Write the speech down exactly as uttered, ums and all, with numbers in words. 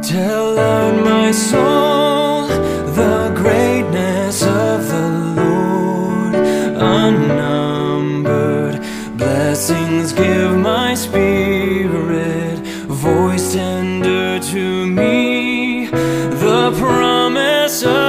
Tell out my soul the greatness of the Lord. Unnumbered blessings give my spirit, voice tender to me, the promise of